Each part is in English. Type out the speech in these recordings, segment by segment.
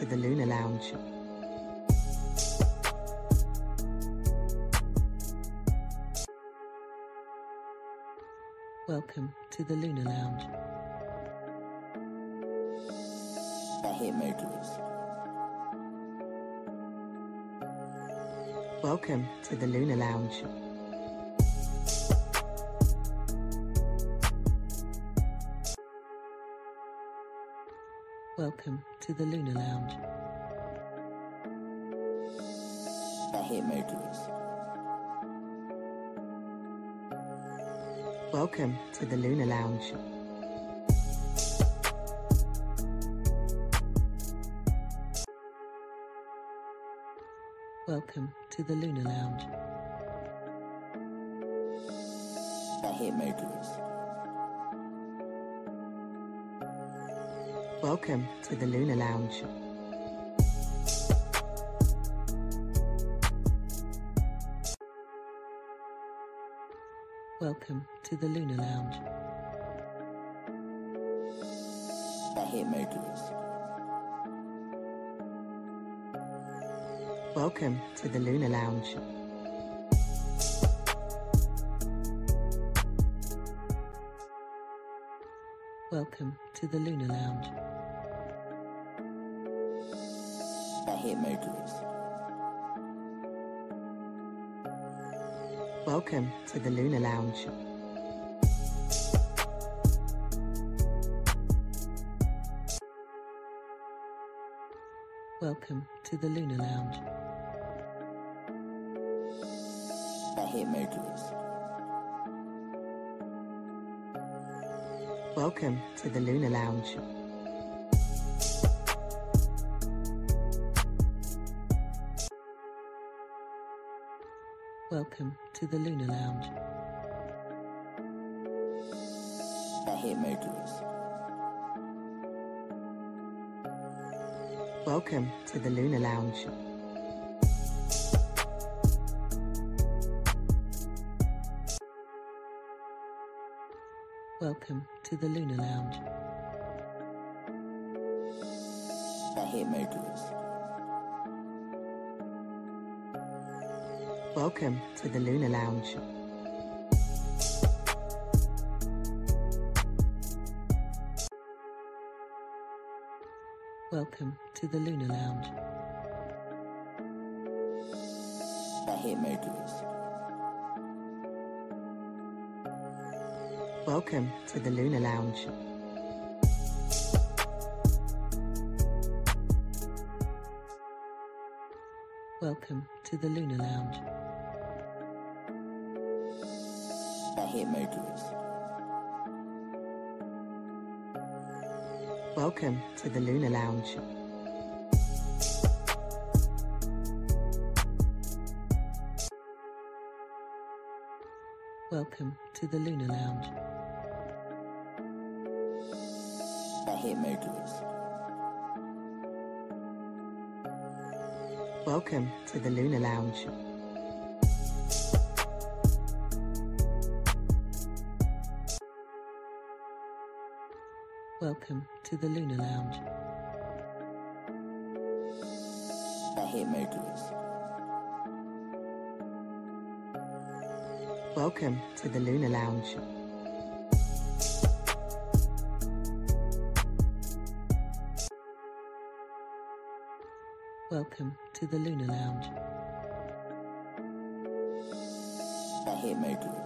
to the Lunar Lounge. Welcome to the Lunar Lounge. Hitmakers. Welcome to the Lunar Lounge. Welcome to the Lunar Lounge. Hitmakers. Welcome to the Lunar Lounge. Welcome to the Lunar Lounge. Hitmakers. Welcome to the Lunar Lounge. Welcome to the Lunar Lounge. Hitmakers. Welcome to the Lunar Lounge. Welcome to the Lunar Lounge. Hitmakers. Welcome to the Lunar Lounge. Welcome to the Lunar Lounge. Hitmakers. Welcome to the Lunar Lounge. Welcome to the Lunar Lounge. Hitmakers. Welcome to the Lunar Lounge. Welcome to the Lunar Lounge. Hitmakers. Welcome to the Lunar Lounge. Welcome to the Lunar Lounge. Hitmakers. Welcome to the Lunar Lounge. Welcome to the Lunar Lounge. Hitmakers. Welcome to the Lunar Lounge. Welcome to the Lunar Lounge. Hitmakers. Welcome to the Lunar Lounge. Welcome to the Lunar Lounge. Hitmakers. Welcome to the Lunar Lounge. Welcome to the Lunar Lounge. Hitmakers.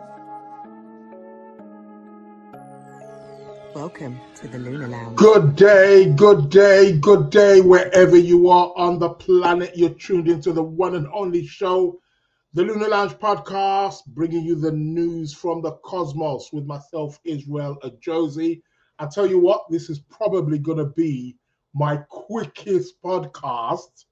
Welcome to the Lunar Lounge. Good day, wherever you are on the planet. You're tuned into the one and only show, the Lunar Lounge podcast, bringing you the news from the cosmos with myself, Israel Ajosi. I tell you what, this is probably going to be my quickest podcast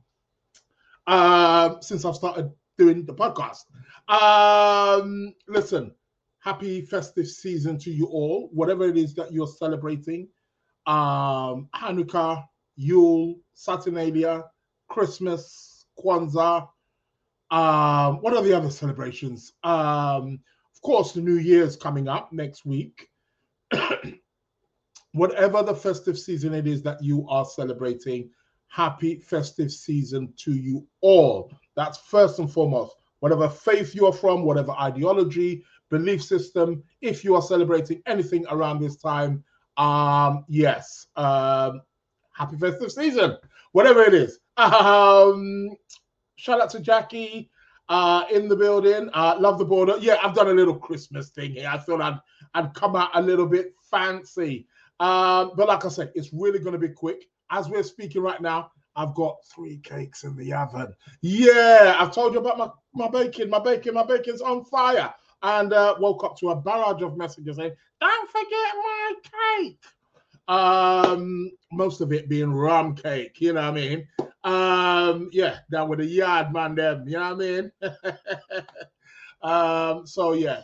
since I've started doing the podcast. Listen, happy festive season to you all, whatever it is that you're celebrating. Hanukkah, Yule, Saturnalia, Christmas, Kwanzaa. What are the other celebrations? Of course, the New Year's coming up next week. whatever the festive season it is that you are celebrating, happy festive season to you all. That's first and foremost. Whatever faith you are from, whatever ideology, belief system, if you are celebrating anything around this time, yes, happy festive season, whatever it is. Shout out to Jackie in the building. Love the border. Yeah, I've done a little Christmas thing here. I thought I'd come out a little bit fancy. But like I said, it's really going to be quick. As we're speaking right now, I've got 3 cakes in the oven. Yeah, I've told you about my bacon. My bacon's on fire. And woke up to a barrage of messages saying, don't forget my cake. Most of it being rum cake, you know what I mean? Yeah, down with the yard man them, you know what I mean? So yeah,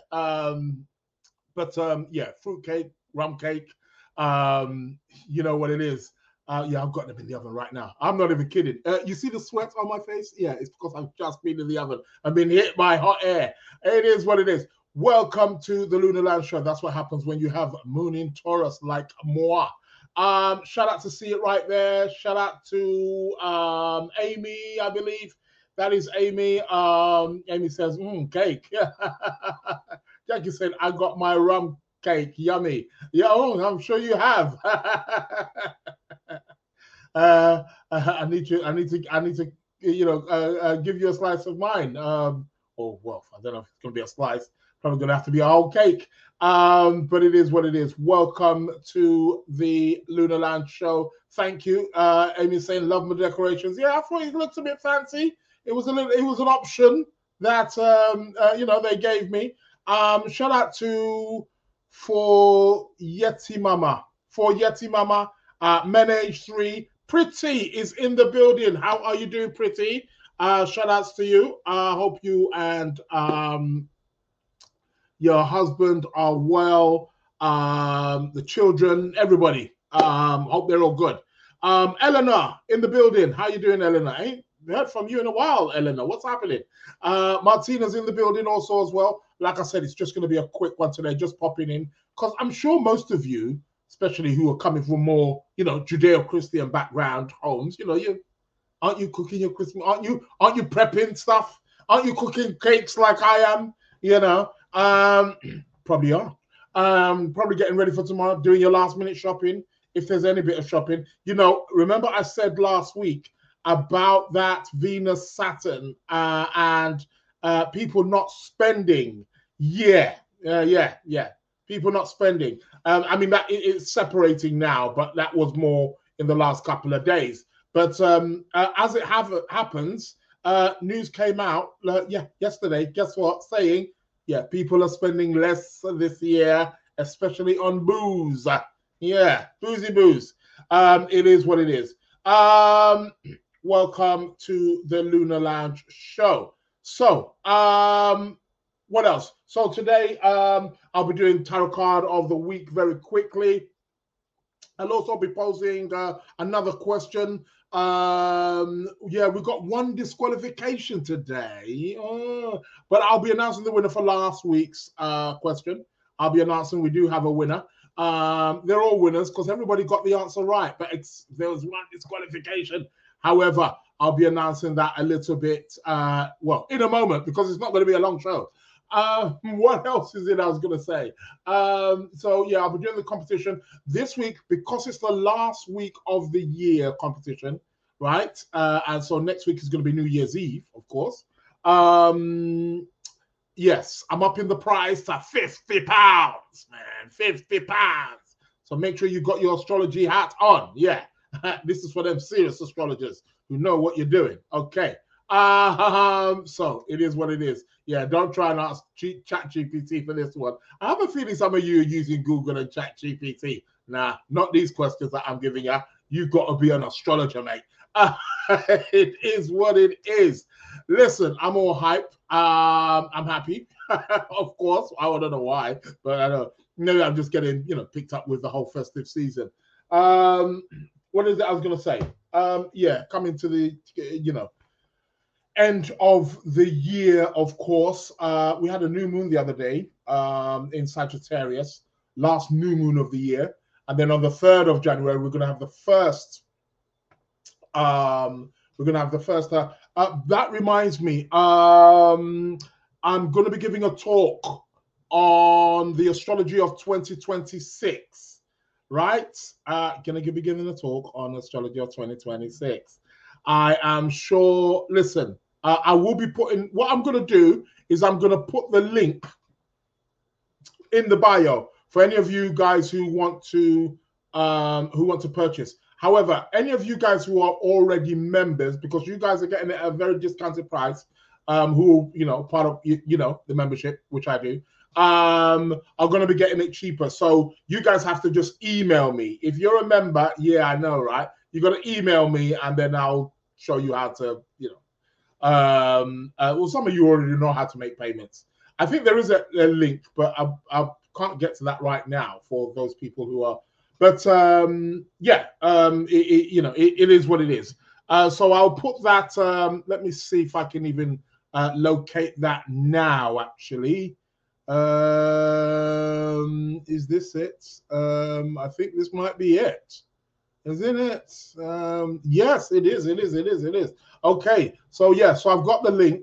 yeah, fruit cake, rum cake, you know what it is. Yeah, I've got them in the oven right now. I'm not even kidding. You see the sweat on my face? Yeah, it's because I've just been in the oven. I've been hit by hot air. It is what it is. Welcome to the Lunar Lounge Show. That's what happens when you have moon in Taurus like moi. Shout out to See It Right there. Shout out to Amy, I believe. That is Amy. Amy says, cake. Jackie said, I got my rum cake. Yummy. Yeah, I'm sure you have. I need to, give you a slice of mine. Oh, well, I don't know if it's going to be a slice. Probably going to have to be a whole cake. But it is what it is. Welcome to the Lunar Lounge Show. Thank you. Amy's saying, love my decorations. Yeah, I thought it looked a bit fancy. It was an option that, they gave me. Shout out to For Yeti Mama. Menage 3. Pretty is in the building. How are you doing, Pretty? Shout outs to you. I hope you and your husband are well. The children, everybody. Hope they're all good. Eleanor in the building. How you doing, Eleanor? I ain't heard from you in a while, Eleanor. What's happening? Martina's in the building also as well. Like I said, it's just going to be a quick one today, just popping in, because I'm sure most of you, especially who are coming from more, Judeo-Christian background homes, aren't you cooking your Christmas? Aren't you prepping stuff? Aren't you cooking cakes like I am? Probably are. Probably getting ready for tomorrow, doing your last minute shopping, if there's any bit of shopping. Remember I said last week about that Venus Saturn and people not spending. Yeah. People not spending. That it's separating now, but that was more in the last couple of days. But as it happens, news came out yesterday. Guess what? Saying people are spending less this year, especially on booze. Boozy booze. It is what it is. Welcome to the Lunar Lounge Show. So, what else? So today, I'll be doing Tarot Card of the Week very quickly. I'll also be posing another question. We got one disqualification today, but I'll be announcing the winner for last week's question. I'll be announcing we do have a winner. They're all winners because everybody got the answer right, but there was one disqualification. However, I'll be announcing that a little bit, in a moment, because it's not going to be a long show. What else is it I was going to say? I'll be doing the competition this week because it's the last week of the year competition, right? And so next week is going to be New Year's Eve, of course. Yes, I'm up in the price to £50, man, £50. So make sure you got your astrology hat on. Yeah, this is for them serious astrologers who know what you're doing. Okay. So it is what it is. Yeah, don't try and ask ChatGPT for this one. I have a feeling some of you are using Google and ChatGPT. Nah, not these questions that I'm giving you. You've got to be an astrologer, mate. It is what it is. Listen, I'm all hype. I'm happy, of course. I don't know why, but I know maybe I'm just getting picked up with the whole festive season. What is it I was gonna say? Coming to the end of the year, of course. We had a new moon the other day in Sagittarius, last new moon of the year. And then on the 3rd of January, we're going to have the first. That reminds me, I'm going to be giving a talk on the astrology of 2026, right? Going to be giving a talk on astrology of 2026. I am sure, listen, I will be putting, what I'm going to do is I'm going to put the link in the bio for any of you guys who want to purchase. However, any of you guys who are already members, because you guys are getting it at a very discounted price, who, part of, the membership, which I do, are going to be getting it cheaper. So you guys have to just email me. If you're a member, yeah, I know, right? You got to email me and then I'll show you how to, well, some of you already know how to make payments. I think there is a link, but I can't get to that right now for those people who are. But it is what it is. So I'll put that. Let me see if I can even locate that now. Actually, is this it? I think this might be it. Isn't it? Yes, it is. It is. Okay. So yeah. So I've got the link.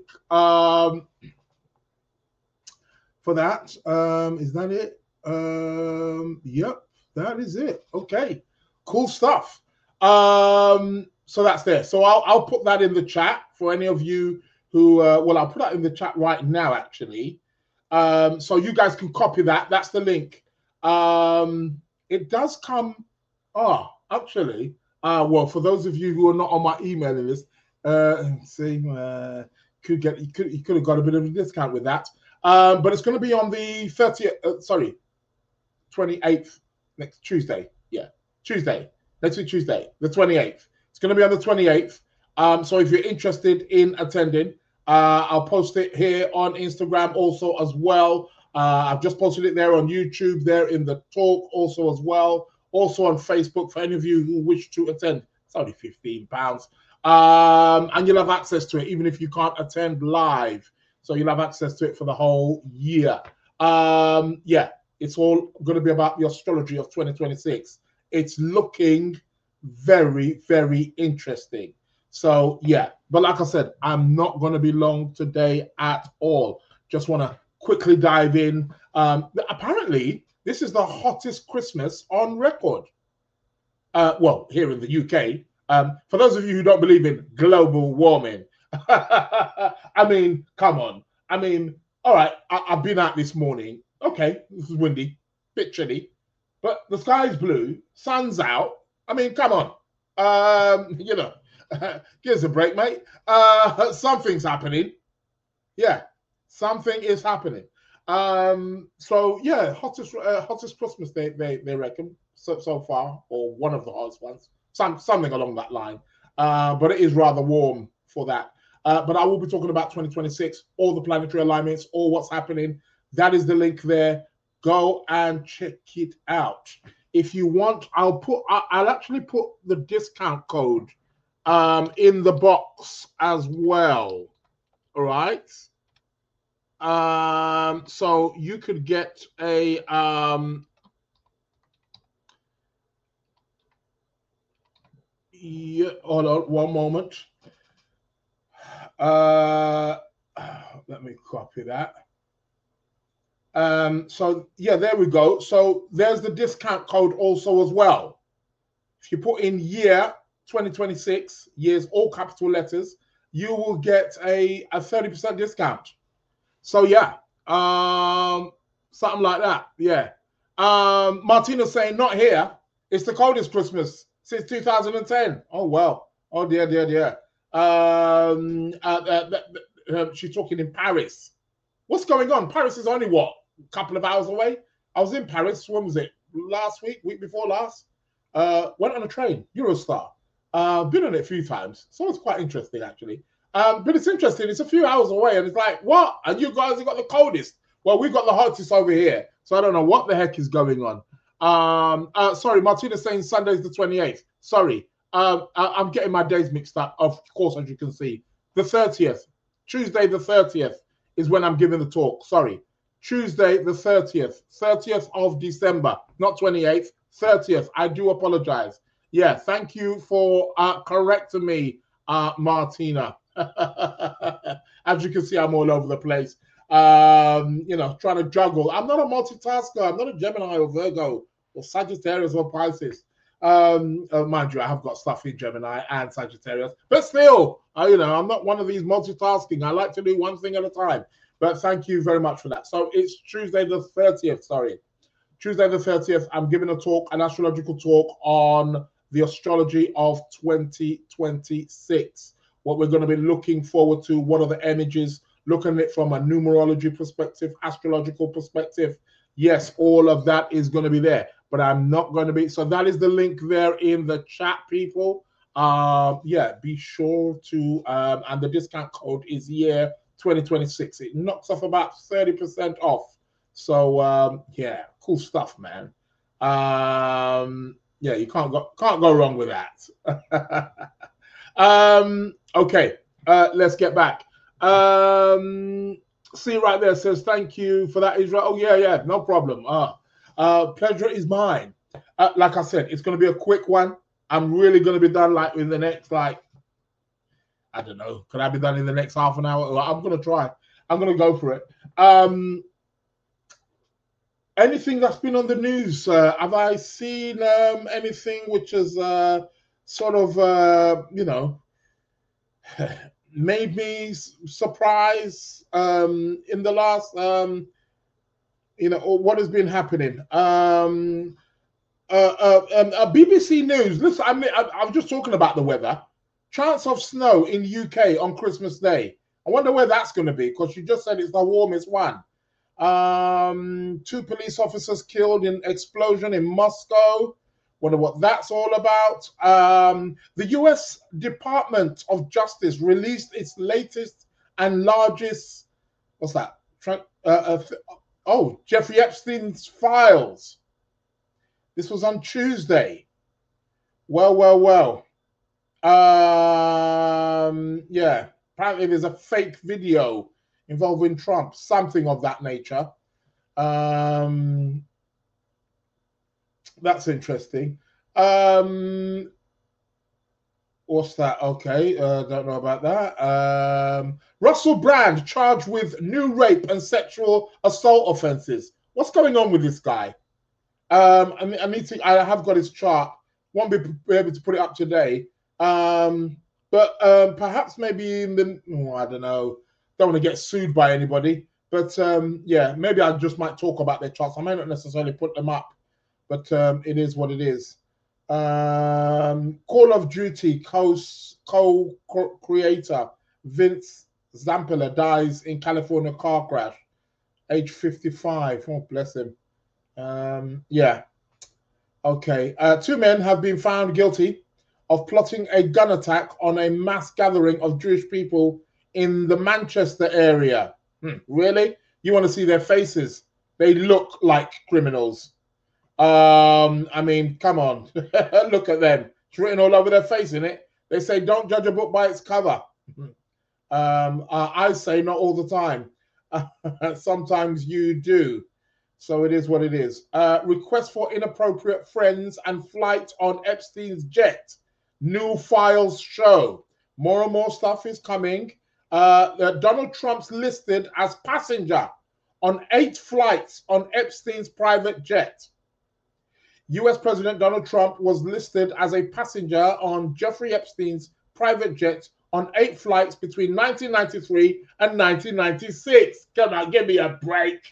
For that. Is that it? Yep. That is it. Okay, cool stuff. So that's there. So I'll put that in the chat for any of you who, I'll put that in the chat right now, actually. So you guys can copy that. That's the link. It does come, actually, for those of you who are not on my emailing list, you could have got a bit of a discount with that. But it's going to be on the 28th. Next Tuesday, next week Tuesday, the 28th. It's going to be on the 28th. So if you're interested in attending, I'll post it here on Instagram also as well. I've just posted it there on YouTube, there in the talk also as well. Also on Facebook for any of you who wish to attend. It's only £15. And you'll have access to it even if you can't attend live. So you'll have access to it for the whole year. It's all going to be about the astrology of 2026. It's looking very, very interesting. So, yeah. But like I said, I'm not going to be long today at all. Just want to quickly dive in. Apparently, this is the hottest Christmas on record. Here in the UK. For those of you who don't believe in global warming, I mean, come on. I mean, all right, I've been out this morning. Okay, this is windy, bit chilly, but the sky's blue, sun's out. I mean, come on. Give us a break, mate. Something's happening. Yeah, something is happening. So yeah, hottest Christmas they reckon so far, or one of the hottest ones. Something along that line. But it is rather warm for that. But I will be talking about 2026, all the planetary alignments, all what's happening. That is the link there. Go and check it out. If you want, I'll actually put the discount code in the box as well. All right. So you could get a hold on one moment. Let me copy that. So yeah, there we go. So there's the discount code also as well. If you put in year 2026, years, all capital letters, you will get a 30% discount. So yeah, something like that. Yeah. Martina's saying not here. It's the coldest Christmas since 2010. Oh well. Oh dear. She's talking in Paris. What's going on? Paris is only what? A couple of hours away. I was in Paris. When was it? Last week before last. Went on a train, Eurostar. Been on it a few times, so it's quite interesting actually. But it's interesting. It's a few hours away, and it's like, what? And you guys have got the coldest. Well, we've got the hottest over here, so I don't know what the heck is going on. Sorry, Martina's saying Sunday's the 28th. Sorry, I'm getting my days mixed up. Of course, as you can see, the 30th, Tuesday the 30th is when I'm giving the talk. Sorry, Tuesday the 30th of December, not 28th, 30th. I do apologize. Yeah, thank you for correcting me, Martina. As you can see, I'm all over the place. You know, trying to juggle. I'm not a multitasker. I'm not a Gemini or Virgo or Sagittarius or Pisces. Mind you, I have got stuff in Gemini and Sagittarius, but still, you know, I'm not one of these multitasking. I like to do one thing at a time. But thank you very much for that. So it's Tuesday the 30th. Sorry, Tuesday the 30th. I'm giving a talk, an astrological talk on the astrology of 2026. What we're going to be looking forward to. What are the energies? Looking at it from a numerology perspective, astrological perspective. Yes, all of that is going to be there, but I'm not going to be. So that is the link there in the chat, people. Yeah, be sure to, and the discount code is year 2026. It knocks off about 30% off. So yeah, cool stuff, man. Yeah, you can't go wrong with that. Okay, let's get back. See right there says thank you for that, Israel. Oh yeah, no problem. Pleasure is mine. Like I said, it's going to be a quick one. I'm really going to be done like in the next, like, I don't know, could I be done in the next half an hour? I'm going to try. I'm going to go for it. Anything that's been on the news? Have I seen anything which is sort of, you know, made me surprised in the last, you know, what has been happening? BBC News. Listen, I was just talking about the weather. Chance of snow in UK on Christmas Day. I wonder where that's going to be, because you just said it's the warmest one. 2 police officers killed in explosion in Moscow. Wonder what that's all about. The US Department of Justice released its latest and largest, what's that? Jeffrey Epstein's files. This was on Tuesday. Well. Yeah, apparently there's a fake video involving Trump, something of that nature. That's interesting. What's that? Okay, don't know about that. Russell Brand charged with new rape and sexual assault offenses. What's going on with this guy? I have got his chart. Won't be able to put it up today. But perhaps maybe in the, I don't know. Don't want to get sued by anybody. But yeah, maybe I just might talk about their charts. I may not necessarily put them up, but it is what it is. Call of Duty co-creator Vince Zampella dies in California car crash, age 55. Oh, bless him. Yeah. Okay. 2 men have been found guilty of plotting a gun attack on a mass gathering of Jewish people in the Manchester area. Really? You want to see their faces? They look like criminals. I mean, come on. Look at them. It's written all over their face, isn't it? They say, don't judge a book by its cover. I say not all the time. Sometimes you do. So it is what it is. Request for inappropriate friends and flight on Epstein's jet. New files show. More and more stuff is coming. Donald Trump's listed as passenger on 8 flights on Epstein's private jet. US President Donald Trump was listed as a passenger on Jeffrey Epstein's private jet on 8 flights between 1993 and 1996. Come on, give me a break.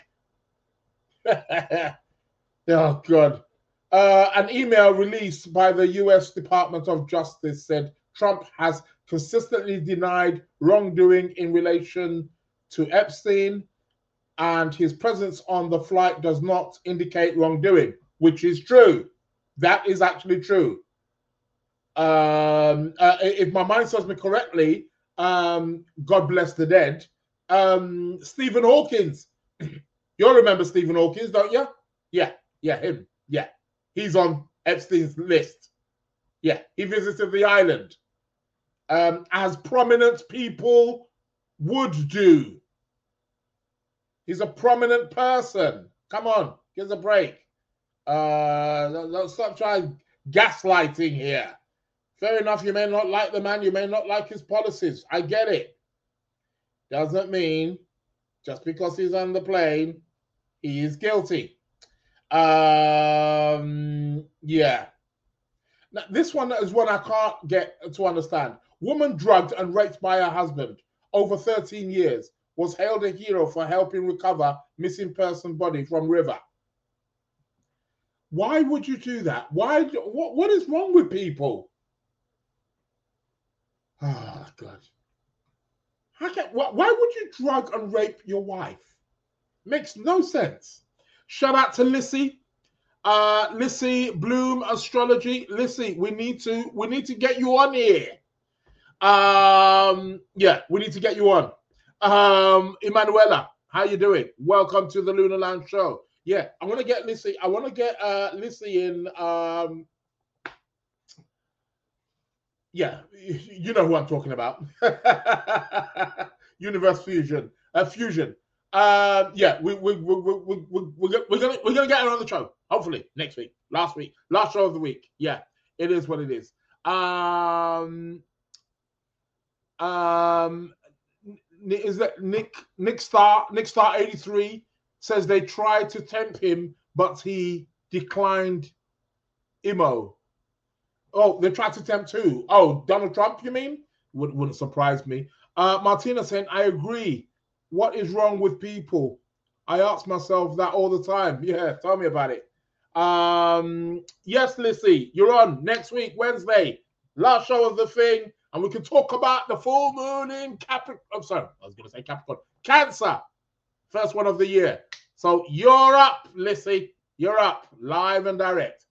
Oh, God. An email released by the US Department of Justice said Trump has consistently denied wrongdoing in relation to Epstein, and his presence on the flight does not indicate wrongdoing, which is true. That is actually true. If my mind serves me correctly, God bless the dead, Stephen Hawkins. You'll remember Stephen Hawkins, don't you? Yeah, him. Yeah, he's on Epstein's list. Yeah, he visited the island, as prominent people would do. He's a prominent person. Come on, give us a break. Let's stop trying gaslighting here. Fair enough, you may not like the man, you may not like his policies. I get it. Doesn't mean just because he's on the plane, he is guilty. Yeah. Now, this one is one I can't get to understand. Woman drugged and raped by her husband over 13 years was hailed a hero for helping recover missing person body from river. Why would you do that? Why? What is wrong with people? Oh, God. Why would you drug and rape your wife? Makes no sense. Shout out to Lissy. Lissy Bloom Astrology. Lissy, we need to get you on here. Yeah, we need to get you on. Emanuela, how you doing? Welcome to the Lunar Lounge show. Yeah, I want to get Lissy. I want to get Lissy in. Yeah, you know who I'm talking about. Universe Fusion. Fusion. Yeah, we're gonna get her on the show. Hopefully next week, last show of the week. Yeah, it is what it is. Is that Nick Star 83 says they tried to tempt him, but he declined IMO. Oh, they tried to tempt who? Oh, Donald Trump, you mean? Wouldn't surprise me. Martina saying, I agree. What is wrong with people? I ask myself that all the time. Yeah, tell me about it. Yes, Lissy, you're on next week, Wednesday. Last show of the thing. And we can talk about the full moon in Capricorn. I'm sorry, I was going to say Capricorn. Cancer. First one of the year. So you're up, Lissy. You're up, live and direct.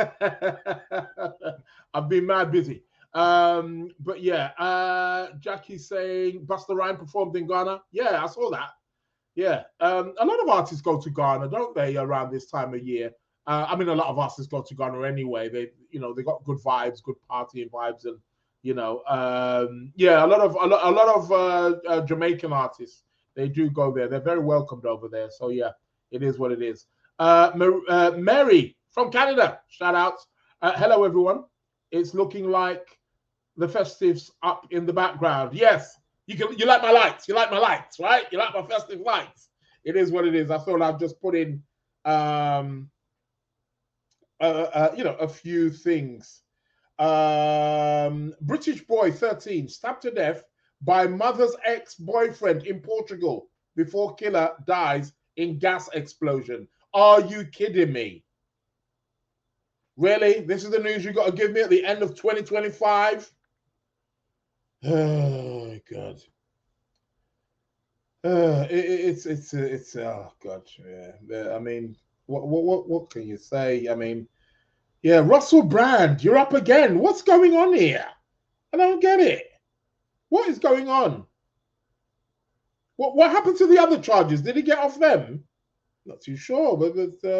I've been mad busy. But yeah, Jackie's saying Busta Rhymes performed in Ghana. Yeah, I saw that. Yeah. A lot of artists go to Ghana, don't they, around this time of year? I mean, a lot of artists go to Ghana anyway. They got good vibes, good partying vibes, and yeah, a lot of Jamaican artists, they do go there. They're very welcomed over there. So yeah, it is what it is. Mary from Canada, shout out. Hello everyone. It's looking like the festives up in the background. Yes, you like my lights. You like my lights, right? You like my festive lights. It is what it is. I thought I'd just put in a few things. British boy 13 stabbed to death by mother's ex-boyfriend in Portugal before killer dies in gas explosion. Are you kidding me? Really? This is the news you got to give me at the end of 2025? Oh God. It's oh God. Yeah. I mean, what can you say? I mean, yeah, Russell Brand, you're up again. What's going on here? I don't get it. What is going on? What happened to the other charges? Did he get off them? Not too sure, but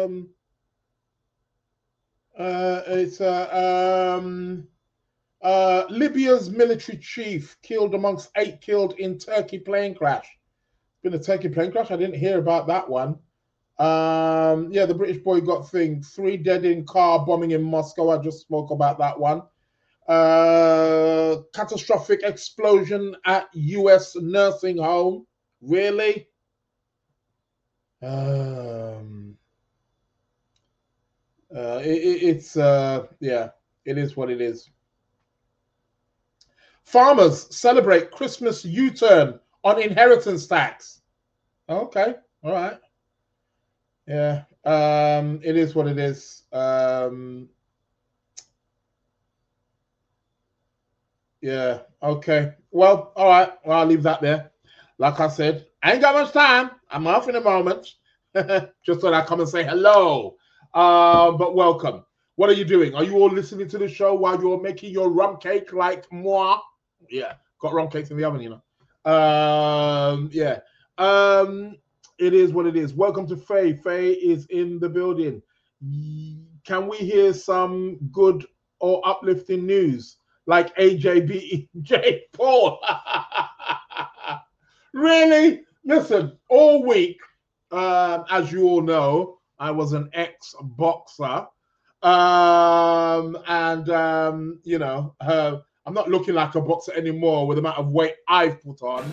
it's Libya's military chief killed amongst 8 killed in Turkey plane crash. It's been a Turkey plane crash. I didn't hear about that one. Yeah, the British boy got thing. 3 dead in car bombing in Moscow. I just spoke about that one. Catastrophic explosion at US nursing home. Really? Yeah, it is what it is. Farmers celebrate Christmas U-turn on inheritance tax. Okay, all right. Yeah, it is what it is. Yeah, okay. Well, all right. Well, I'll leave that there. Like I said, I ain't got much time. I'm off in a moment. Just thought I'd come and say hello. But welcome. What are you doing? Are you all listening to the show while you're making your rum cake like moi? Yeah, got rum cakes in the oven, you know. Yeah. It is what it is. Welcome to Faye. Faye is in the building. Can we hear some good or uplifting news like AJB Paul? Really? Listen, all week, as you all know, I was an ex-boxer. You know, I'm not looking like a boxer anymore with the amount of weight I've put on.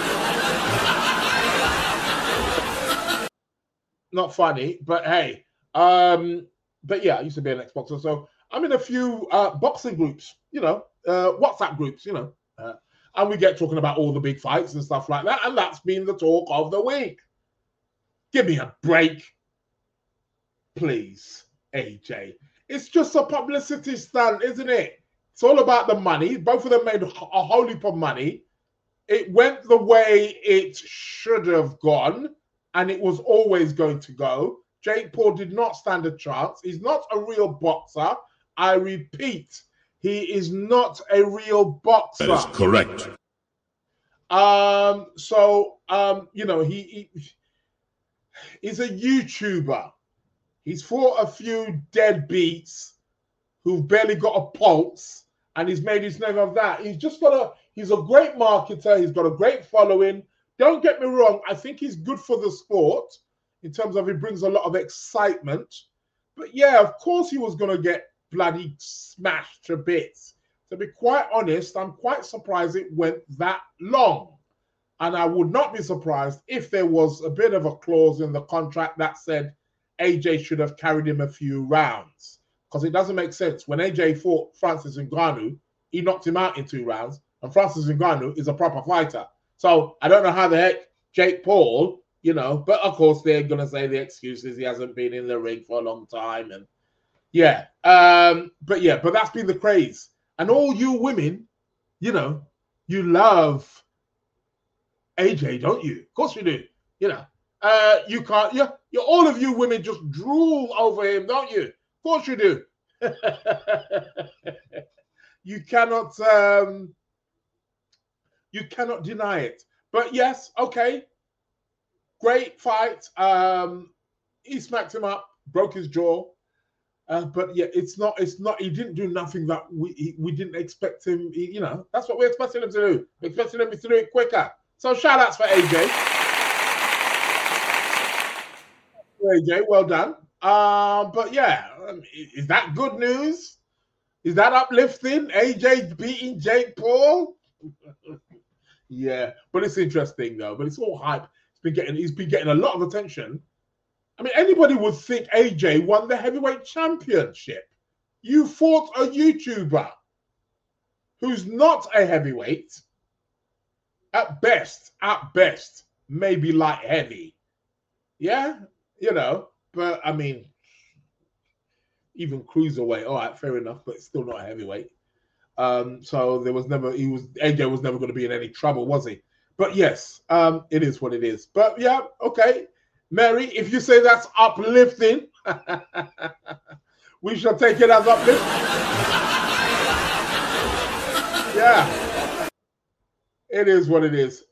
Not funny, but hey. But yeah, I used to be an ex-boxer, so I'm in a few boxing groups, you know, WhatsApp groups, you know, and we get talking about all the big fights and stuff like that, and that's been the talk of the week. Give me a break, please, AJ. It's just a publicity stunt, isn't it? It's all about the money. Both of them made a whole heap of money. It went the way it should have gone, and it was always going to go. Jake Paul did not stand a chance. He's not a real boxer. I repeat, he is not a real boxer. That is correct. You know, he's a YouTuber. He's fought a few deadbeats who've barely got a pulse, and he's made his name of that. He's a great marketer. He's got a great following. Don't get me wrong. I think he's good for the sport in terms of he brings a lot of excitement. But yeah, of course he was going to get bloody smashed to bits. To be quite honest, I'm quite surprised it went that long. And I would not be surprised if there was a bit of a clause in the contract that said AJ should have carried him a few rounds. Because it doesn't make sense. When AJ fought Francis Ngannou, he knocked him out in 2 rounds. And Francis Ngannou is a proper fighter. So I don't know how the heck Jake Paul, you know, but of course they're going to say the excuse is he hasn't been in the ring for a long time. And yeah, but that's been the craze. And all you women, you know, you love AJ, don't you? Of course you do. You know, you can't, you're all of you women just drool over him, don't you? Of course you do. You cannot deny it. But yes, okay, great fight. He smacked him up, broke his jaw. But yeah, it's not. He didn't do nothing that we didn't expect him. You know, that's what we're expecting him to do. We're expecting him to do it quicker. So shout outs for AJ. AJ, well done. But yeah, is that good news? Is that uplifting? AJ beating Jake Paul? Yeah, but it's interesting though. But it's all hype. He's been getting a lot of attention. I mean, anybody would think AJ won the heavyweight championship. You fought a YouTuber who's not a heavyweight. At best, maybe light heavy. Yeah, you know, but I mean, even cruiserweight, all right, fair enough, but it's still not a heavyweight. So AJ was never going to be in any trouble, was he? But yes, it is what it is. But yeah, okay. Mary, if you say that's uplifting, we shall take it as uplifting. Yeah. It is what it is.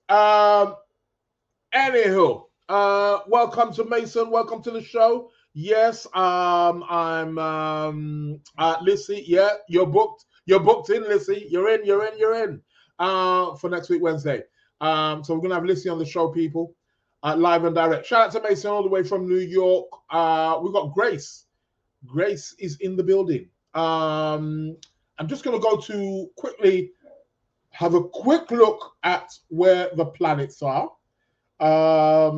Anywho, welcome to Mason. Welcome to the show. Yes, I'm Lissy. Yeah, you're booked. You're booked in, Lissy. You're in. For next week, Wednesday. So we're gonna have Lissy on the show, people. Live and direct. Shout out to Mason all the way from New York. We've got Grace. Grace is in the building. I'm just going to go to quickly have a quick look at where the planets are. Let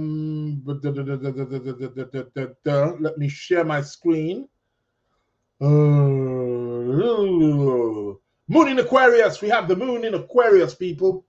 me share my screen. Moon in Aquarius. We have the moon in Aquarius, people.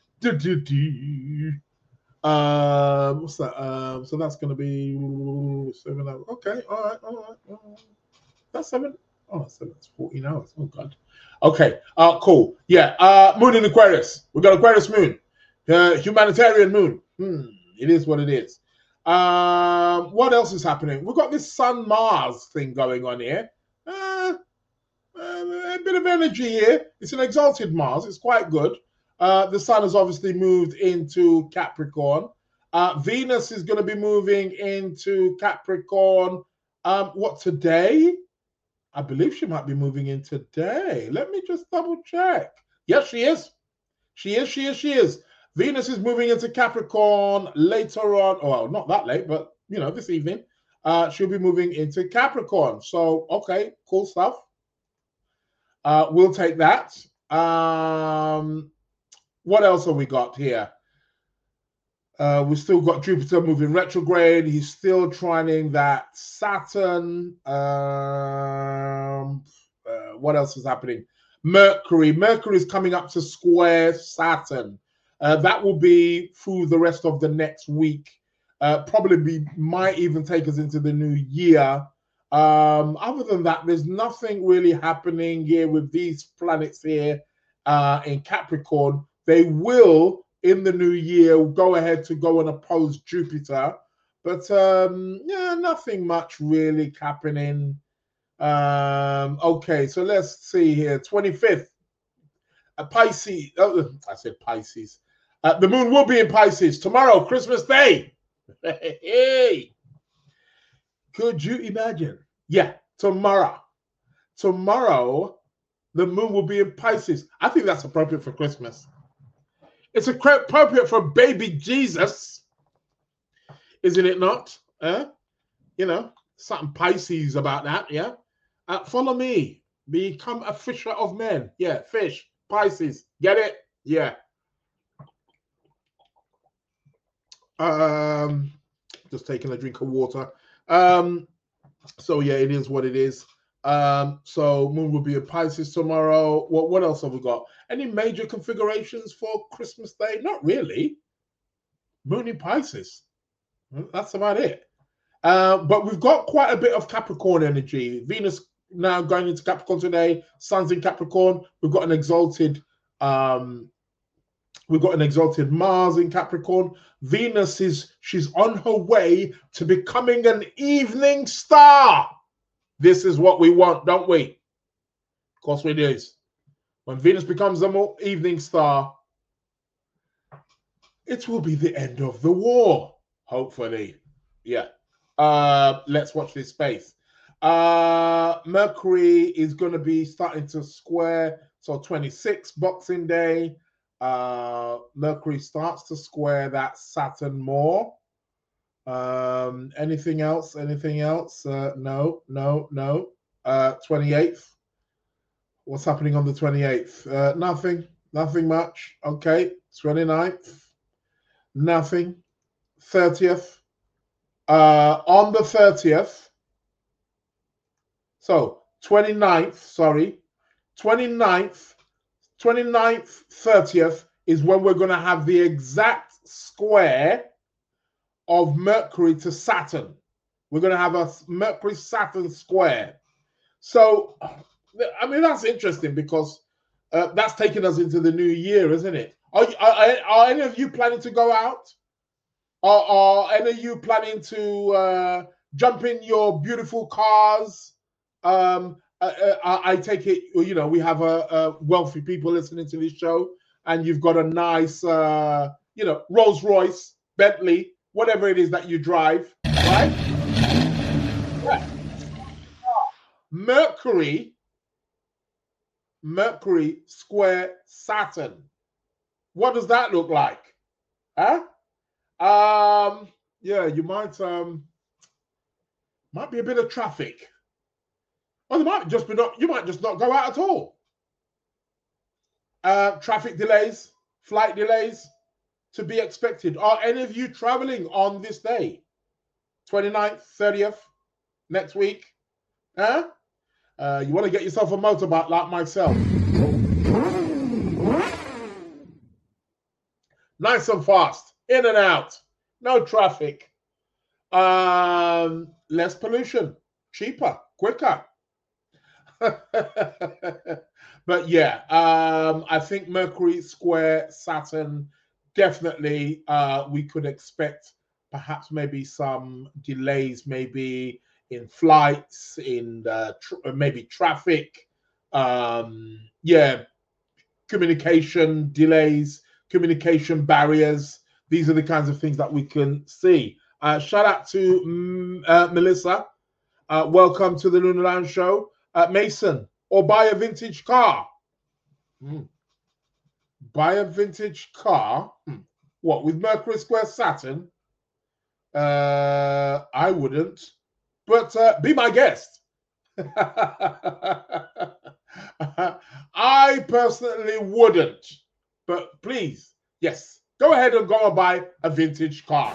What's that? So that's going to be 7 hours. Okay, all right. That's 7. Oh, 7. That's 14 hours. Oh God. Okay. Cool. Yeah. Moon in Aquarius. We got Aquarius moon. Humanitarian moon. It is what it is. What else is happening? We've got this Sun Mars thing going on here. A bit of energy here. It's an exalted Mars. It's quite good. The sun has obviously moved into Capricorn. Venus is going to be moving into Capricorn. What, today? I believe she might be moving in today. Let me just double check. Yes, she is. She is. Venus is moving into Capricorn later on. Oh, well, not that late, but, you know, this evening. she'll be moving into Capricorn. So, okay, cool stuff. We'll take that. What else have we got here? We've still got Jupiter moving retrograde. He's still trining that Saturn. What else is happening? Mercury. Mercury is coming up to square Saturn. That will be through the rest of the next week. Might even take us into the new year. Other than that, there's nothing really happening here with these planets here in Capricorn. They will, in the new year, go ahead to go and oppose Jupiter. But yeah, nothing much really happening. Okay, so let's see here. 25th, Pisces. Oh, I said Pisces. The moon will be in Pisces tomorrow, Christmas Day. Hey, could you imagine? Yeah, tomorrow. Tomorrow, the moon will be in Pisces. I think that's appropriate for Christmas. It's appropriate for baby Jesus, isn't it not? You know, something Pisces about that, yeah? Follow me. Become a fisher of men. Yeah, fish, Pisces. Get it? Yeah. Just taking a drink of water. So yeah, it is what it is. So moon will be in Pisces tomorrow. What else have we got? Any major configurations for Christmas Day? Not really. Moon in Pisces. That's about it. But we've got quite a bit of Capricorn energy. Venus now going into Capricorn today. Sun's in Capricorn. We've got an exalted Mars in Capricorn. Venus she's on her way to becoming an evening star. This is what we want, don't we? Of course we do. When Venus becomes an evening star, it will be the end of the war, hopefully. Yeah. Let's watch this space. Mercury is going to be starting to square. So 26, Boxing Day. Mercury starts to square that Saturn more. Anything else? No. 28th. What's happening on the 28th? Nothing much. Okay. 29th. Nothing. 30th. On the 30th. So 29th, 29th, 30th is when we're going to have the exact square of Mercury to Saturn. We're going to have a Mercury-Saturn square. So, I mean, that's interesting because that's taking us into the new year, isn't it? Are any of you planning to go out? Are any of you planning to jump in your beautiful cars? I take it, you know, we have wealthy people listening to this show, and you've got a nice, you know, Rolls Royce, Bentley, whatever it is that you drive, right? Yeah. Mercury square Saturn. What does that look like? Huh? Yeah, you might be a bit of traffic. Or there might just be you might just not go out at all. Traffic delays, flight delays to be expected. Are any of you traveling on this day? 29th, 30th, next week? Huh? You want to get yourself a motorbike like myself. Nice and fast, in and out, no traffic. Less pollution, cheaper, quicker. But yeah, I think Mercury square Saturn, definitely we could expect perhaps maybe some delays, maybe in flights, in maybe traffic, yeah, communication delays, communication barriers. These are the kinds of things that we can see. Shout out to Melissa. Welcome to the Lunar Lounge Show. Mason, or buy a vintage car. Buy a vintage car. What, with Mercury square Saturn? I wouldn't. but be my guest. I personally wouldn't, but please, yes, go ahead and go and buy a vintage car.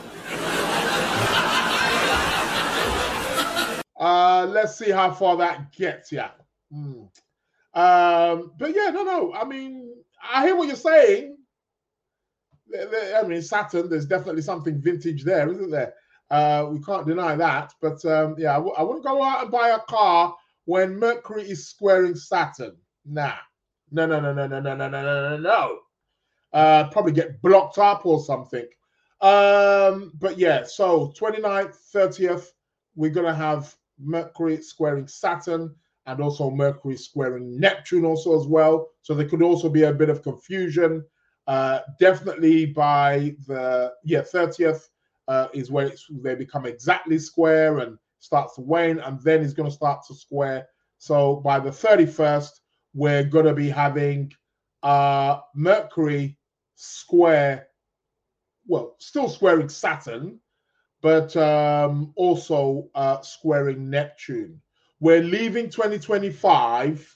Let's see how far that gets you. But yeah, no. I mean, I hear what you're saying. I mean, Saturn, there's definitely something vintage there, isn't there? We can't deny that. But yeah, I wouldn't go out and buy a car when Mercury is squaring Saturn. Nah. No. Probably get blocked up or something. But yeah, so 29th, 30th, we're going to have Mercury squaring Saturn and also Mercury squaring Neptune also as well. So there could also be a bit of confusion. Definitely by the 30th is where they become exactly square and starts to wane, and then it's going to start to square. So by the 31st, we're going to be having Mercury square, well, still squaring Saturn, but also squaring Neptune. We're leaving 2025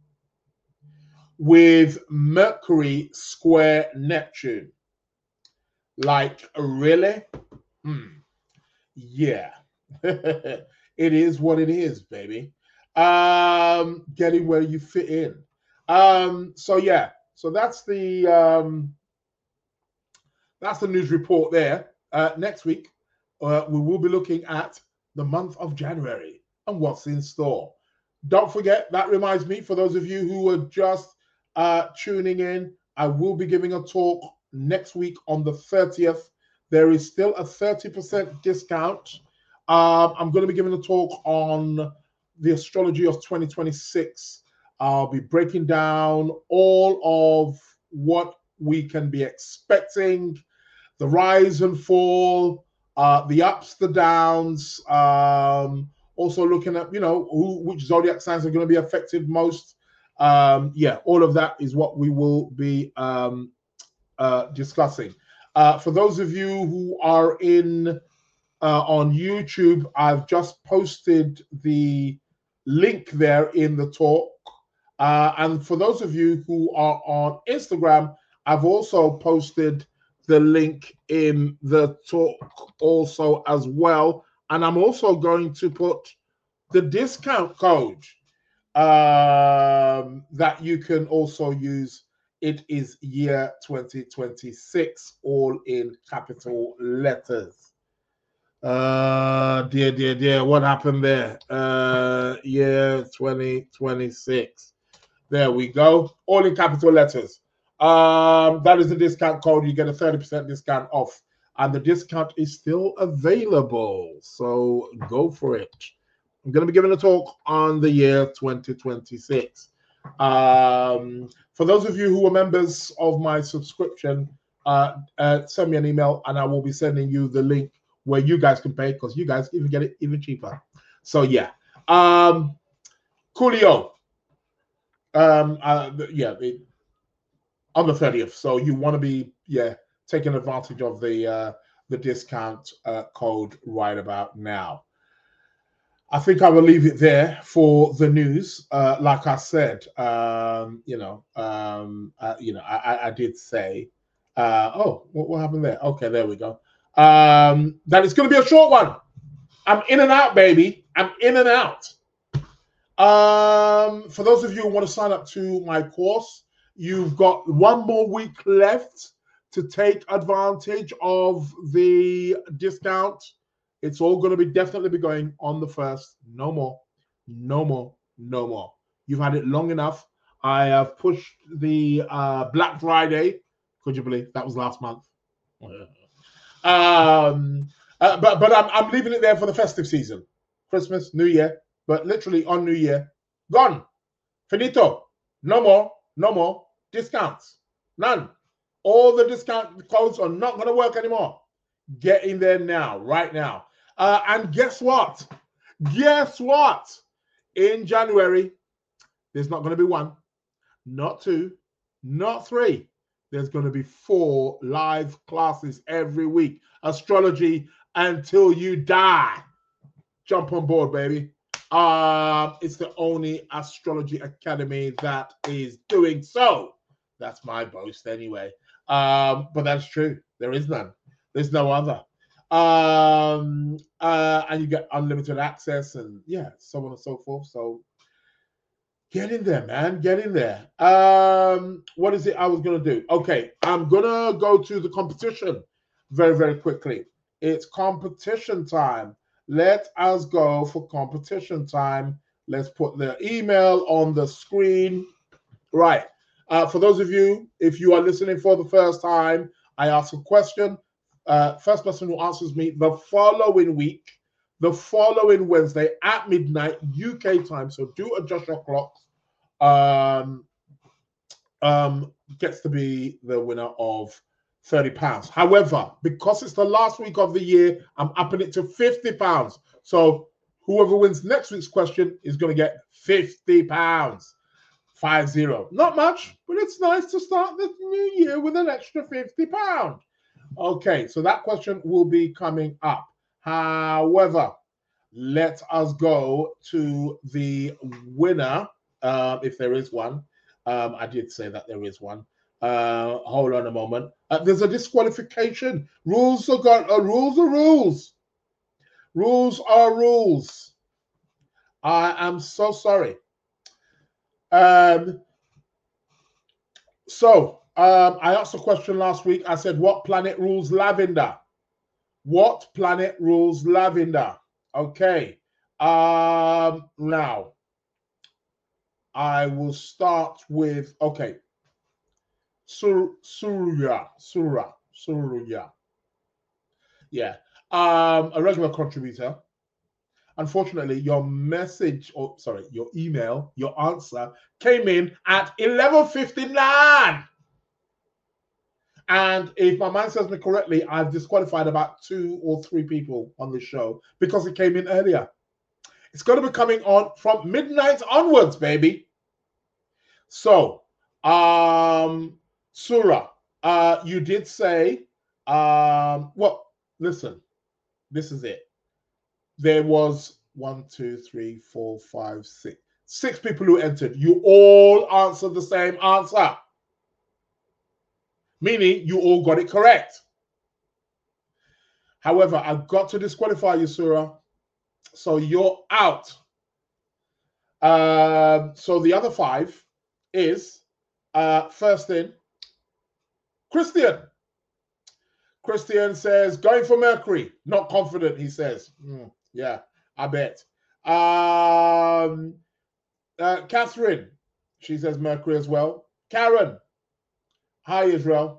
with Mercury square Neptune. Like, really? Yeah. It is what it is, baby. Getting where you fit in. So yeah, so that's the news report there. Next week, we will be looking at the month of January and what's in store. Don't forget, that reminds me, for those of you who are just tuning in, I will be giving a talk next week on the 30th. There is still a 30% discount. I'm going to be giving a talk on the astrology of 2026. I'll be breaking down all of what we can be expecting, the rise and fall, the ups, the downs, also looking at, which zodiac signs are going to be affected most. Yeah, all of that is what we will be discussing. For those of you who are on YouTube, I've just posted the link there in the talk. And for those of you who are on Instagram, I've also posted the link in the talk also as well. And I'm also going to put the discount code that you can also use. It is year 2026, all in capital letters. Dear, what happened there? Year 2026. There we go. All in capital letters. That is the discount code. You get a 30% discount off. And the discount is still available. So go for it. I'm going to be giving a talk on the year 2026. For those of you who are members of my subscription, send me an email and I will be sending you the link where you guys can pay, because you guys even get it even cheaper. So yeah. Coolio. On the 30th. So you want to be taking advantage of the discount code right about now. I think I will leave it there for the news. Like I said, I did say, what happened there? Okay, there we go. That it's going to be a short one. I'm in and out, baby. I'm in and out. For those of you who want to sign up to my course, you've got one more week left to take advantage of the discount. It's all going to be definitely be going on the 1st. No more. You've had it long enough. I have pushed the Black Friday. Could you believe that was last month? But I'm leaving it there for the festive season, Christmas, New Year. But literally on New Year, gone, finito. No more discounts. None. All the discount codes are not going to work anymore. Get in there now, right now. And guess what? In January, there's not going to be 1, not 2, not 3. There's going to be 4 live classes every week. Astrology until you die. jump on board, baby. It's the only astrology academy that is doing so. That's my boast anyway. But that's true. There is none. There's no other. And you get unlimited access and yeah, so on and so forth. So get in there, man. Get in there. What is it I was going to do? Okay, I'm going to go to the competition very, very quickly. It's competition time. Let us go for competition time. Let's put the email on the screen. Right. For those of you, if you are listening for the first time, I ask a question. First person who answers me the following week, the following Wednesday at midnight UK time, so do adjust your clocks, gets to be the winner of £30. However, because it's the last week of the year, I'm upping it to £50. So whoever wins next week's question is going to get £50. 50. Not much, but it's nice to start the new year with an extra £50. Okay, so that question will be coming up. However, let us go to the winner, if there is one. I did say that there is one. Hold on a moment. There's a disqualification. Rules are rules are rules. Rules are rules. I am so sorry. I asked a question last week. I said, what planet rules lavender? What planet rules lavender? Okay. Now, I will start with, okay. Surya. Yeah. A regular contributor. Unfortunately, your message, or sorry, your email, your answer came in at 11:59. And if my mind serves me correctly, I've disqualified about 2 or 3 people on the show because it came in earlier. It's going to be coming on from midnight onwards, baby. So, Surah, you did say, well, listen, this is it. There was 1, 2, 3, 4, 5, 6. 6 people who entered. You all answered the same answer. Meaning you all got it correct. However, I've got to disqualify you, Surah. So you're out. So the other 5 is, first in, Christian. Christian says, going for Mercury. Not confident, he says. Yeah, I bet. Catherine, she says Mercury as well. Karen, hi Israel.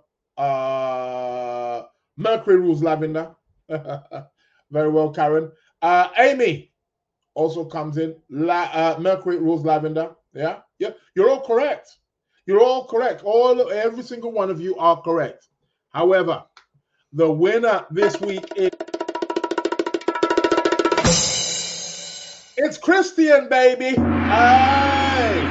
Mercury rules lavender. Very well, Karen. Amy also comes in. Mercury rules lavender. Yeah. You're all correct. You're all correct. Every single one of you are correct. However, the winner this week is it's Christian, baby. Hey.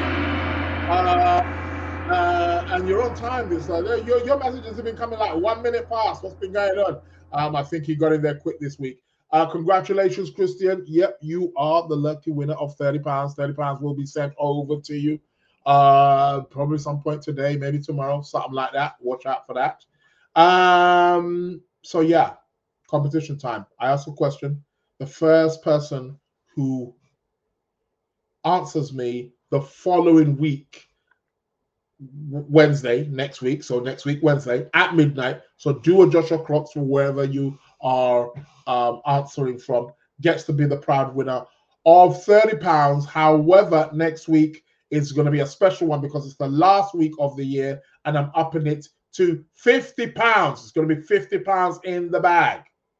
And you're on time. Your messages have been coming like 1 minute past. What's been going on? I think you got in there quick this week. Congratulations, Christian. Yep, you are the lucky winner of £30. £30 will be sent over to you. Probably some point today, maybe tomorrow, something like that. Watch out for that. So yeah, competition time. I ask a question. The first person who answers me the following week, Wednesday, next week, so next week, Wednesday, at midnight, so do adjust your clocks from wherever you are answering from, gets to be the proud winner of £30. However, next week is going to be a special one because it's the last week of the year, and I'm upping it to £50. It's going to be £50 in the bag.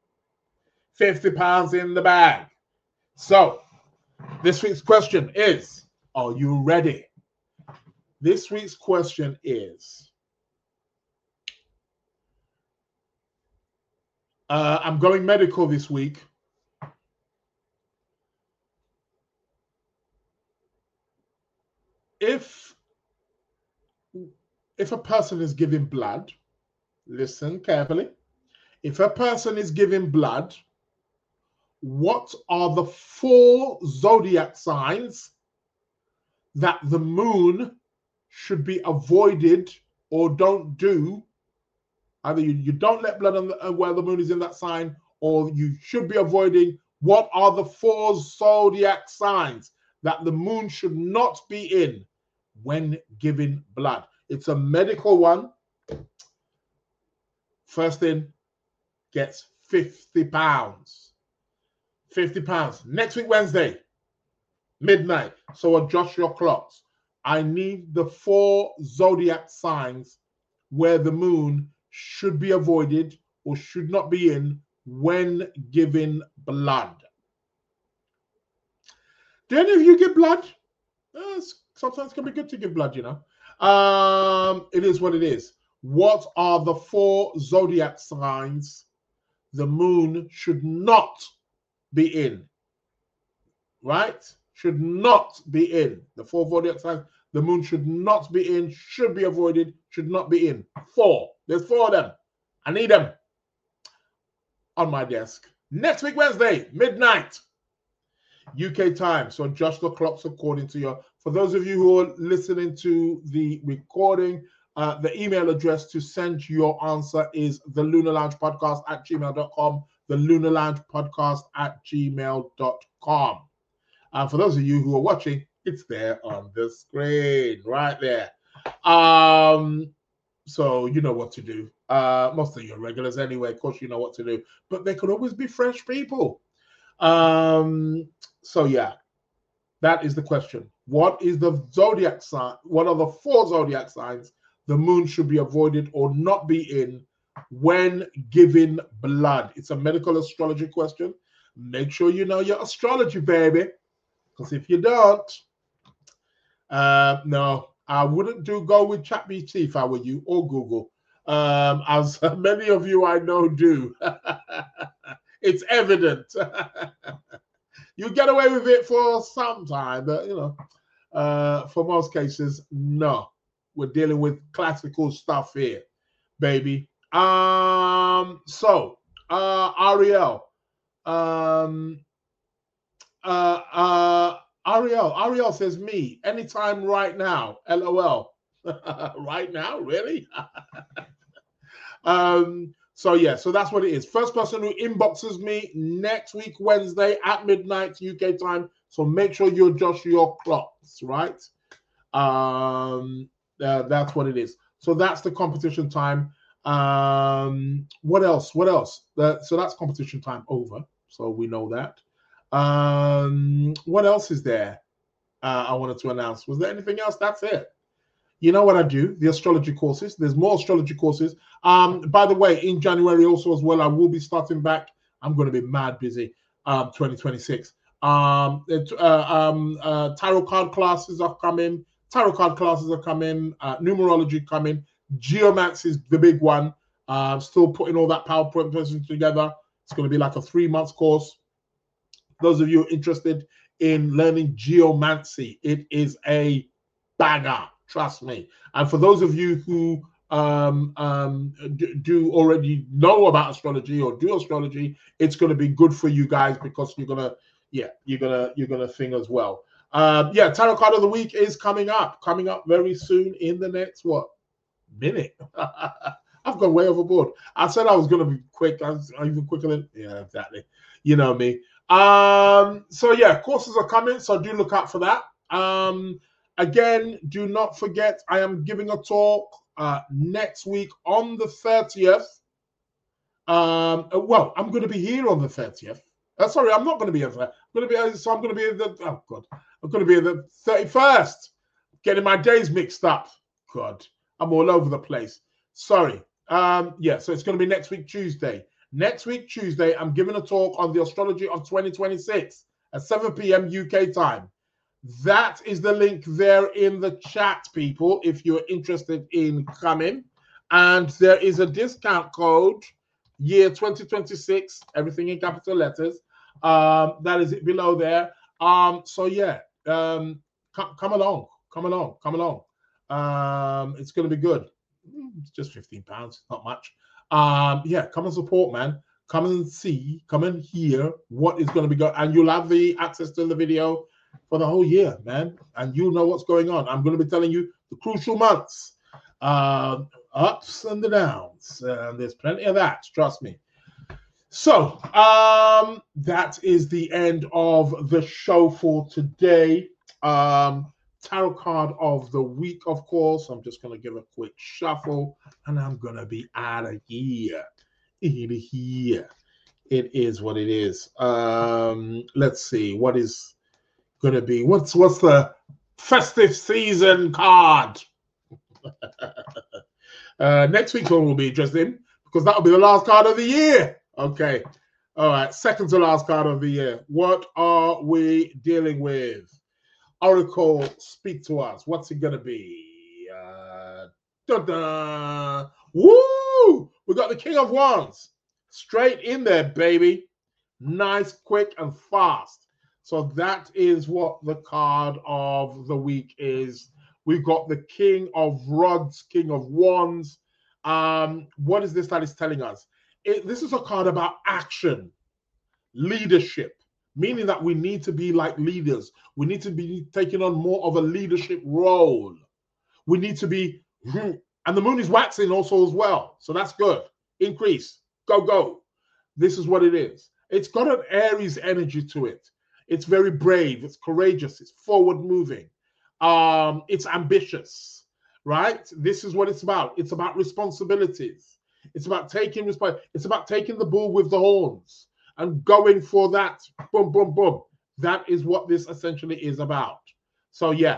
£50 in the bag. So, this week's question is, are you ready? This week's question is, I'm going medical this week. If a person is giving blood, listen carefully. If a person is giving blood what are the 4 zodiac signs that the moon should be avoided or don't do? Either you don't let blood on where the moon is in that sign, or you should be avoiding. What are the 4 zodiac signs that the moon should not be in when giving blood? It's a medical one. First in gets £50. £50. Next week, Wednesday, midnight. So adjust your clocks. I need the 4 zodiac signs where the moon should be avoided or should not be in when giving blood. Do any of you give blood? Sometimes it can be good to give blood, you know. It is what it is. What are the 4 zodiac signs the moon should not be in? Right? Should not be in. The 4 zodiac signs the moon should not be in, should be avoided, should not be in. 4. There's 4 of them. I need them on my desk. Next week, Wednesday, midnight, UK time. So adjust the clocks according to your... For those of you who are listening to the recording, the email address to send your answer is thelunarloungepodcast@gmail.com. thelunarloungepodcast@gmail.com. And for those of you who are watching, it's there on the screen, right there. So you know what to do. Most of your regulars anyway, of course you know what to do. But there could always be fresh people. So yeah, that is the question. What is the zodiac sign? What are the 4 zodiac signs the moon should be avoided or not be in when giving blood? It's a medical astrology question. Make sure you know your astrology, baby. Because if you don't, no, I wouldn't go with ChatGPT if I were you, or Google, as many of you I know do. It's evident. You get away with it for some time, but you know, for most cases, no. We're dealing with classical stuff here, baby. So Ariel. Ariel says me anytime right now. LOL. Right now, really? So yeah, so that's what it is. First person who inboxes me next week Wednesday at midnight UK time. So make sure you adjust your clocks, right? That's what it is. So that's the competition time. What else? So that's competition time over. So we know that. What else is there? I wanted to announce. Was there anything else? That's it. You know what I do? The astrology courses. There's more astrology courses. By the way, in January also as well, I will be starting back. I'm going to be mad busy. 2026. Tarot card classes are coming. Numerology coming. Geomancy is the big one. Still putting all that PowerPoint presentation together. It's going to be like a 3-month course. Those of you interested in learning geomancy, it is a banger, trust me. And for those of you who do already know about astrology or do astrology, it's going to be good for you guys because you're gonna think as well. Tarot card of the week is coming up very soon in the next minute. I've gone way overboard. I said I was going to be quick. I'm even quicker than exactly. You know me. So yeah, courses are coming, so do look out for that. Again, do not forget, I am giving a talk next week on the 30th. Well, I'm going to be here on the 30th. Sorry, I'm not going to be here. I'm going to be the 31st. Getting my days mixed up. God, I'm all over the place. Sorry. So it's going to be next week, Tuesday. Next week, Tuesday, I'm giving a talk on the astrology of 2026 at 7 p.m. UK time. That is the link there in the chat, people, if you're interested in coming. And there is a discount code, year 2026, everything in capital letters. That is it below there. So yeah, come along. It's going to be good. It's just £15, not much. Come and support, man. come and see, come and hear what is going to be going, and you'll have the access to the video for the whole year, man, and you'll know what's going on. I'm going to be telling you the crucial months, ups and the downs, and there's plenty of that, trust me. So that is the end of the show for today. Tarot card of the week, of course. I'm just going to give a quick shuffle, and I'm going to be out of here. It is what it is. Let's see what is going to be. What's the festive season card? Next week's one will be interesting because that will be the last card of the year. Okay. All right. Second to last card of the year. What are we dealing with? Oracle, speak to us. What's it going to be? Woo! We got the King of Wands. Straight in there, baby. Nice, quick, and fast. So that is what the card of the week is. We've got the King of Rods, King of Wands. What is this that is telling us? This is a card about action, leadership, meaning that we need to be like leaders. We need to be taking on more of a leadership role. We need to be, and the moon is waxing also as well. So that's good. Increase. Go, go. This is what it is. It's got an Aries energy to it. It's very brave. It's courageous. It's forward moving. It's ambitious, right? This is what it's about. It's about responsibilities. It's about taking responsibility. It's about taking the bull with the horns and going for that. Boom, boom, boom. That is what this essentially is about. So yeah,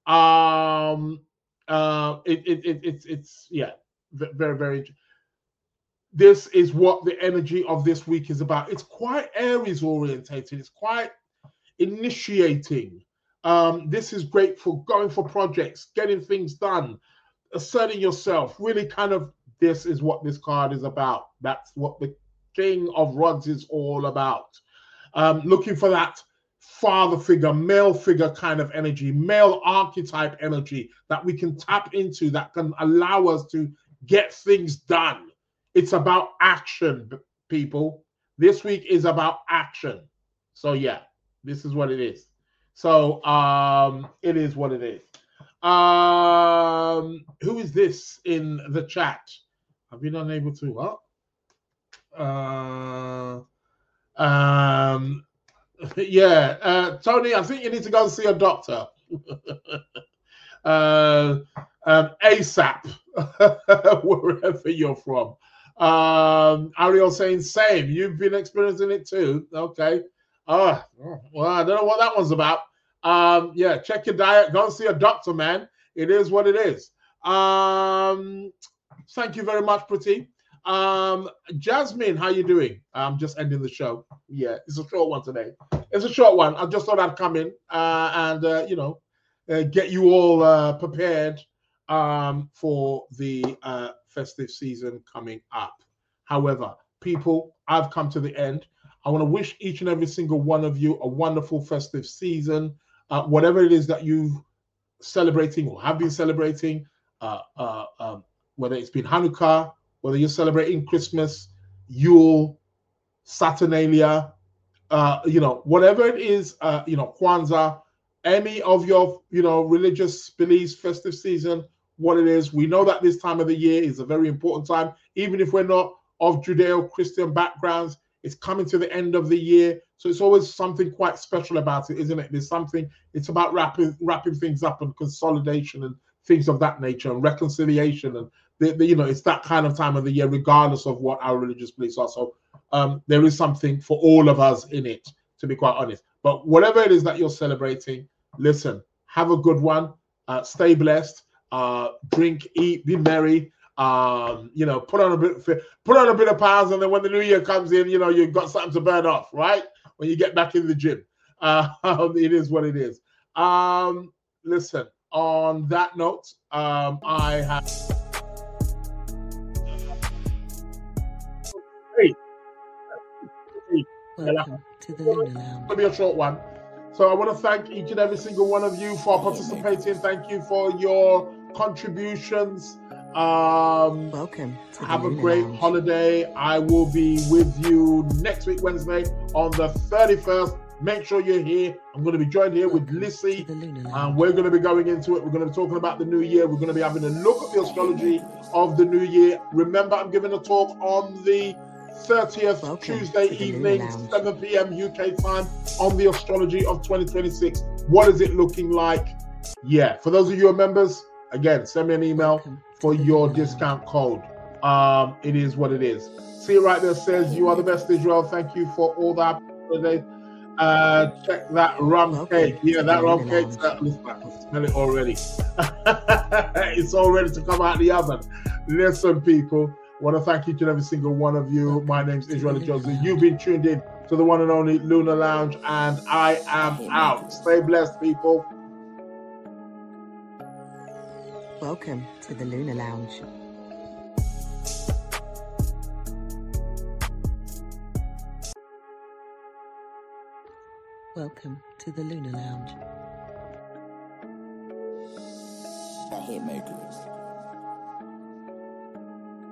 it's yeah, very, very. This is what the energy of this week is about. It's quite Aries orientated. It's quite initiating. This is great for going for projects, getting things done, asserting yourself. Really, kind of. This is what this card is about. That's what the King of Rods is all about. Looking for that father figure, male figure kind of energy, male archetype energy that we can tap into, that can allow us to get things done. It's about action, people. This week is about action. So yeah, this is what it is. So it is what it is. Who is this in the chat? I've been unable to what? Yeah, Tony, I think you need to go and see a doctor. ASAP, wherever you're from. Ariel saying same. You've been experiencing it too. Okay. Well, I don't know what that one's about. Yeah, check your diet. Go and see a doctor, man. It is what it is. Thank you very much, Pretty. Jasmine, how you doing? I'm just ending the show. Yeah, it's a short one today. It's a short one. I just thought I'd come in and you know, get you all prepared for the festive season coming up. However, people, I've come to the end. I want to wish each and every single one of you a wonderful festive season. Whatever it is that you've celebrating or have been celebrating, whether it's been Hanukkah, whether you're celebrating Christmas, Yule, Saturnalia, you know, whatever it is, you know, Kwanzaa, any of your, you know, religious beliefs, festive season, what it is. We know that this time of the year is a very important time, even if we're not of Judeo-Christian backgrounds. It's coming to the end of the year, so it's always something quite special about it, isn't it? There's something. It's about wrapping things up and consolidation and things of that nature and reconciliation, and you know, it's that kind of time of the year, regardless of what our religious beliefs are. So there is something for all of us in it, to be quite honest. But whatever it is that you're celebrating, listen, have a good one. Stay blessed. Drink, eat, be merry. You know, put on a bit of pounds, and then when the new year comes in, you know, you've got something to burn off, right? When you get back in the gym. It is what it is. Listen, on that note, I have Welcome to the Lunar Lounge. It'll be a short one. So I want to thank each and every single one of you for participating. Thank you for your contributions. Welcome to the Have a Lunar great Lounge. holiday. I will be with you next week, Wednesday, on the 31st. Make sure you're here. I'm going to be joined here with Lissy, and we're going to be going into it. We're going to be talking about the new year. We're going to be having a look at the astrology of the new year. Remember, I'm giving a talk on the 30th, Tuesday evening, 7 p.m. UK time, on the astrology of 2026. What is it looking like? Yeah, for those of you who are members, again, send me an email for your discount code. It is what it is. See right there, says you are the best, Israel. Thank you for all that holiday. Check that rum cake. Yeah, that rum cake. Listen, I can smell it already. It's all ready to come out the oven. Listen, people, I want to thank each and every single one of you. My name's Israel Josie. You've been tuned in to the one and only Lunar Lounge, and I am out. Stay blessed, people. Welcome to the Lunar Lounge. Welcome to the Lunar Lounge. The Hitmakers.